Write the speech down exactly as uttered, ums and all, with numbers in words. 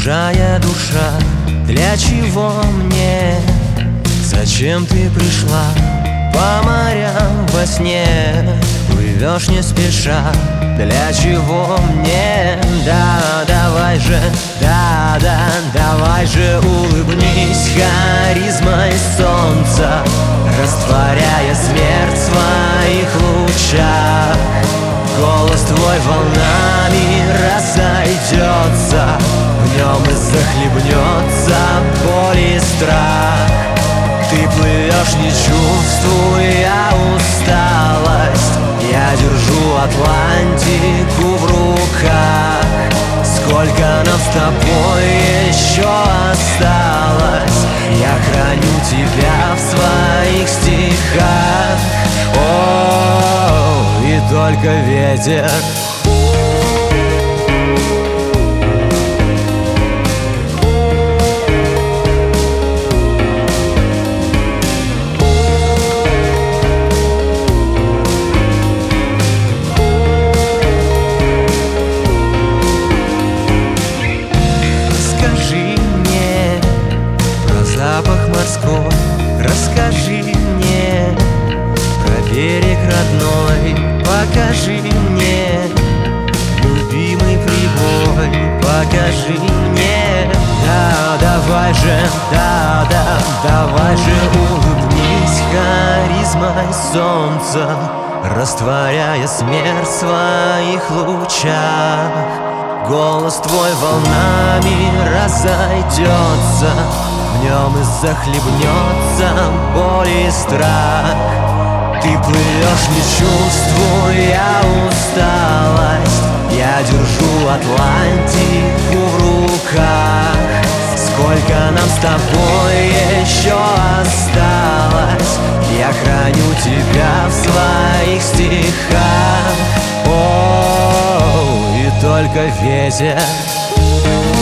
Чужая душа, для чего мне? Зачем ты пришла по морям во сне? Плывешь не спеша, для чего мне? Да, давай же, да, да, давай же улыбнись харизмой солнца, растворяя смерть в своих лучах. Голос твой волнами разойдется, в нем и захлебнется боль и страх. Ты плывешь, не чувствуя усталость, я держу Атлантику в руках. Сколько нам с тобой еще осталось, я храню тебя в своих стихах. О, и только ветер запах морской, расскажи мне про берег родной, покажи мне любимый прибой, покажи мне. Да, давай же, да, да, давай же улыбнись харизмой солнца, растворяя смерть в своих лучах. Голос твой волнами разойдется, в нем и захлебнется боль и страх. Ты плывешь, не чувствуя усталость, я держу Атлантику в руках. Сколько нам с тобой еще осталось, я храню тебя в своих стихах. О, и только ветер